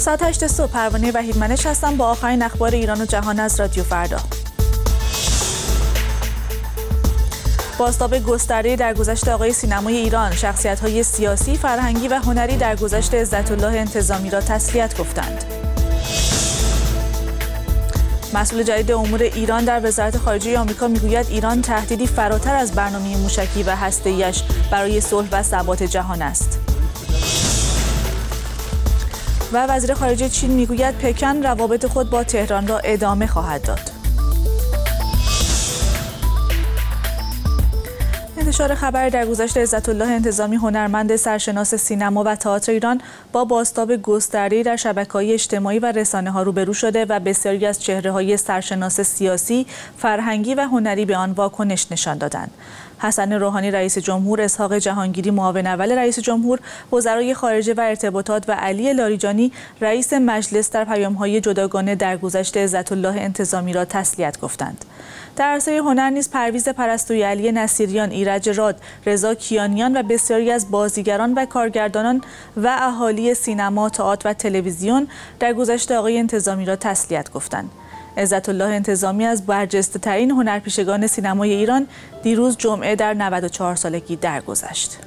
ساعت 8 صبح پروانه وحیدمنش هستم با آخرین اخبار ایران و جهان از رادیو فردا. بازتاب گسترده درگذشت آقای سینمای ایران، شخصیت‌های سیاسی، فرهنگی و هنری درگذشت عزت‌الله انتظامی را تسلیت گفتند. مسئول جدید امور ایران در وزارت خارجه آمریکا میگوید ایران تهدیدی فراتر از برنامه موشکی و هسته‌ای‌اش برای صلح و ثبات جهان است. و وزیر خارجه چین میگوید پکن روابط خود با تهران را ادامه خواهد داد. انتشار خبر درگذشت عزت‌الله انتظامی، هنرمند سرشناس سینما و تئاتر ایران، با بازتاب گسترده‌ای در شبکه‌های اجتماعی و رسانه‌ها روبرو شده و بسیاری از چهره‌های سرشناس سیاسی، فرهنگی و هنری به آن واکنش نشان دادند. حسن روحانی رئیس جمهور، اسحاق جهانگیری معاون اول رئیس جمهور، وزرای خارجه و ارتباطات و علی لاریجانی رئیس مجلس در پیام‌های جداگانه درگذشت عزت‌الله انتظامی را تسلیت گفتند. در عرصه هنر نیز پرویز پرستویی، علی نصیریان، ایرج راد، رضا کیانیان و بسیاری از بازیگران و کارگردانان و اهالی سینما، تئاتر و تلویزیون درگذشت آقای انتظامی را تسلیت گفتند. عزت‌الله انتظامی از برجسته‌ترین هنرپیشگان سینمای ایران دیروز جمعه در 94 سالگی درگذشت.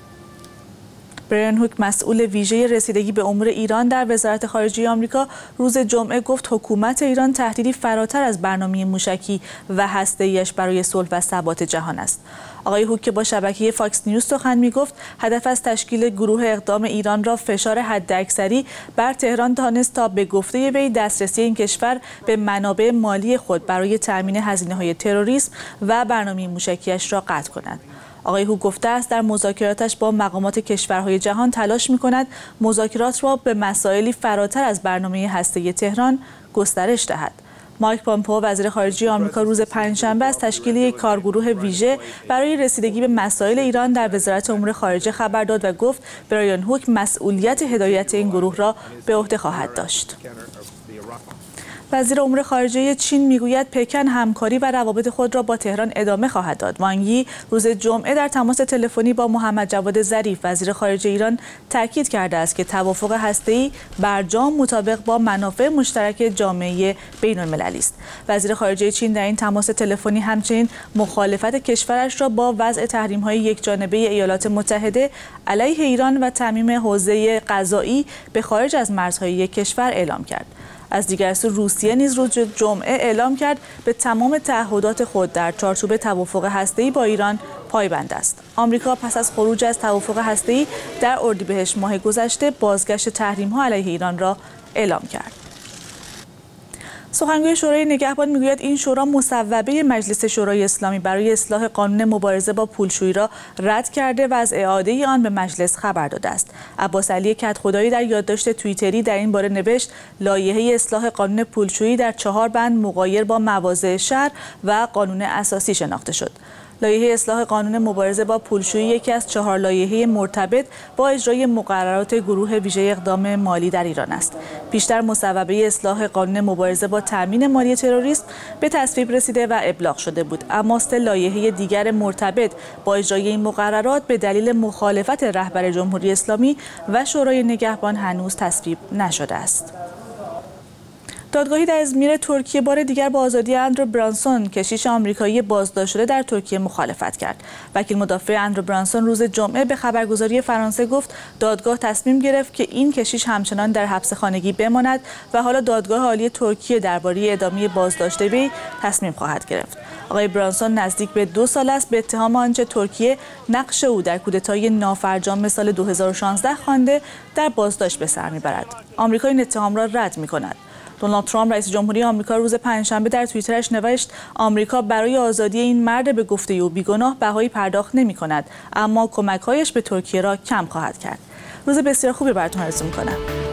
برایان هوک، مسئول ویژه رسیدگی به امور ایران در وزارت خارجه آمریکا، روز جمعه گفت حکومت ایران تهدیدی فراتر از برنامه موشکی و هسته‌ای‌اش برای صلح و ثبات جهان است. آقای هوک که با شبکه فاکس نیوز سخن می‌گفت، هدف از تشکیل گروه اقدام ایران را فشار حداکثری بر تهران دانست تا به گفته وی دسترسی این کشور به منابع مالی خود برای تأمین هزینه‌های تروریسم و برنامه موشکی‌اش را قطع کند. آقای هوک گفته است در مذاکراتش با مقامات کشورهای جهان تلاش می‌کند مذاکرات را به مسائلی فراتر از برنامه هسته‌ای تهران گسترش دهد. مایک پامپئو وزیر خارجه آمریکا روز پنجشنبه از تشکیل یک کارگروه ویژه برای رسیدگی به مسائل ایران در وزارت امور خارجه خبر داد و گفت برایان هوک مسئولیت هدایت این گروه را به عهده خواهد داشت. وزیر امور خارجه چین میگوید پکن همکاری و روابط خود را با تهران ادامه خواهد داد. وانگ یی روز جمعه در تماس تلفنی با محمد جواد ظریف وزیر خارجه ایران تاکید کرده است که توافق هسته‌ای برجام مطابق با منافع مشترک جامعه بین‌المللی است. وزیر خارجه چین در این تماس تلفنی همچنین مخالفت کشورش را با وضع تحریم‌های یکجانبه ایالات متحده علیه ایران و تعمیم حوزه قضایی به خارج از مرزهای یک کشور اعلام کرد. از دیگر سو روسیه نیز روز جمعه اعلام کرد به تمام تعهدات خود در چارچوب توافق هسته‌ای با ایران پایبند است. آمریکا پس از خروج از توافق هسته‌ای در اردیبهشت ماه گذشته بازگشت تحریم‌ها علیه ایران را اعلام کرد. سخنگوی شورای نگهبان میگوید این شورا مصوبه مجلس شورای اسلامی برای اصلاح قانون مبارزه با پولشویی را رد کرده و از اعاده آن به مجلس خبر داده است. عباس علی کدخدایی در یادداشت توییتری در این باره نوشت لایحه اصلاح قانون پولشویی در 4 بند مغایر با مواضع شرع و قانون اساسی شناخته شد. لایحه اصلاح قانون مبارزه با پولشویی یکی از 4 لایحه مرتبط با اجرای مقررات گروه ویژه اقدام مالی در ایران است. پیشتر مصوبه اصلاح قانون مبارزه با تامین مالی تروریسم به تصویب رسیده و ابلاغ شده بود، اما 3 لایحه دیگر مرتبط با اجرای این مقررات به دلیل مخالفت رهبر جمهوری اسلامی و شورای نگهبان هنوز تصویب نشده است. دادگاهی در ازمیر ترکیه بار دیگر با آزادی اندرو برانسون، کشیش آمریکایی بازداشت شده در ترکیه مخالفت کرد. وکیل مدافع اندرو برانسون روز جمعه به خبرگزاری فرانسه گفت دادگاه تصمیم گرفت که این کشیش همچنان در حبس خانگی بماند و حالا دادگاه عالی ترکیه درباره ادامه بازداشت وی تصمیم خواهد گرفت. آقای برانسون نزدیک به 2 سال است به اتهام آنچه ترکیه نقش او در کودتای نافرجام سال 2016 خوانده در بازداشت به سر میبرد. آمریکا این اتهام را رد می‌کند. دونالد ترامپ رئیس جمهوری آمریکا روز پنجشنبه در توییترش نوشت آمریکا برای آزادی این مرد به گفته او بیگناه بهایی پرداخت نمی‌کند، اما کمک‌هایش به ترکیه را کم خواهد کرد. روز بسیار خوبی براتون آرزو می‌کنم.